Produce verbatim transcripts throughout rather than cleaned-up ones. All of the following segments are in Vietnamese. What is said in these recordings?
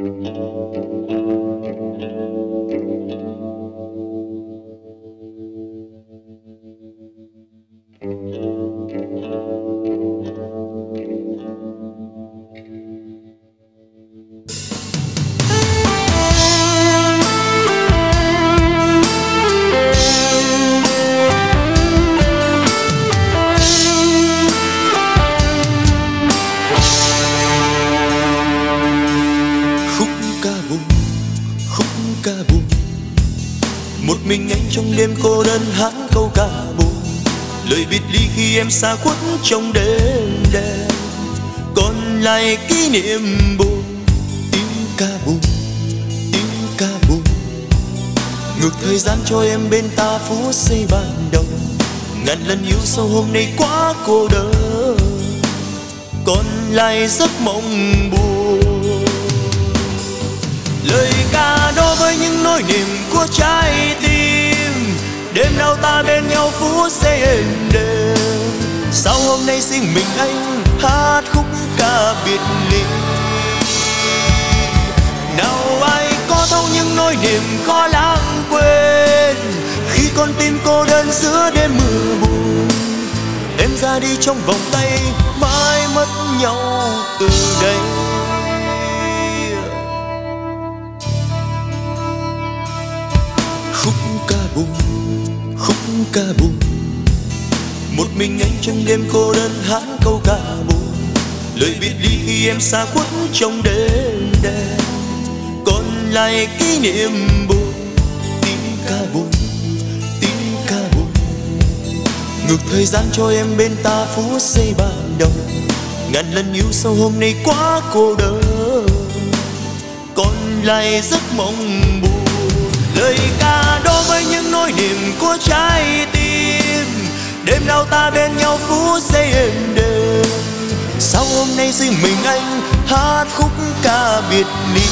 Một mình anh trong đêm cô đơn hát câu ca buồn, lời biệt ly khi em xa khuất trong đêm đen, còn lại kỷ niệm buồn. Tiếng ca buồn, tiếng ca buồn, ngược thời gian cho em bên ta phút giây ban đầu. Ngàn lần yêu sâu hôm nay quá cô đơn, còn lại giấc mộng buồn. Lời ca đó với những nỗi niềm của trái tim, đêm nào ta bên nhau phút giây êm đềm. Sao hôm nay riêng mình anh hát khúc ca biệt ly? Nào ai có thấu những nỗi niềm khó lãng quên, khi con tim cô đơn giữa đêm mưa buồn. Em ra đi trong vòng tay, mãi mất nhau từ đây. Khúc ca buồn, khúc ca buồn, một mình anh trong đêm cô đơn hát câu ca buồn. Lời biệt ly khi em xa khuất trong đêm đen, còn lại kỷ niệm buồn. Tiếng ca buồn, tiếng ca buồn, ngược thời gian cho em bên ta phút giây ban đầu. Ngàn lần yêu sâu hôm nay quá cô đơn, còn lại giấc mộng buồn. Lời ca đó với những nỗi niềm của trái tim, đêm nào ta bên nhau phút giây êm đềm. Sao hôm nay riêng mình anh hát khúc ca biệt ly?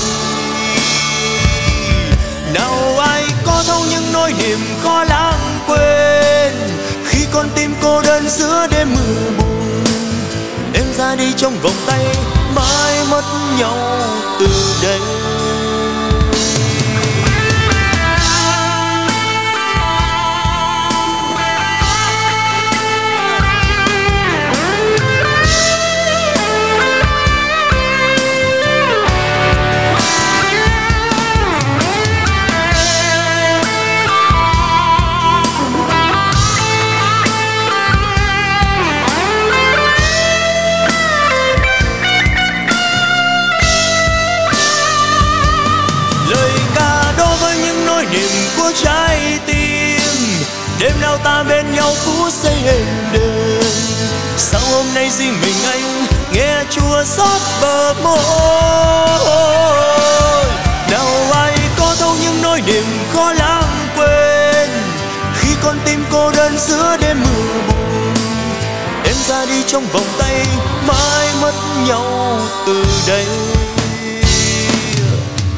Nào ai có thấu những nỗi niềm khó lãng quên, khi con tim cô đơn giữa đêm mưa buồn. Em ra đi trong vòng tay, mãi mất nhau từ đây. Trái tim, đêm nào ta bên nhau phút giây êm đềm. Sao hôm nay riêng mình anh nghe chua xót bờ môi? Nào ai có thấu những nỗi niềm khó lãng quên, khi con tim cô đơn giữa đêm mưa buồn. Em ra đi trong vòng tay, mãi mất nhau từ đây.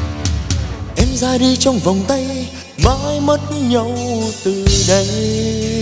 Em ra đi trong vòng tay, mãi mất nhau từ đây.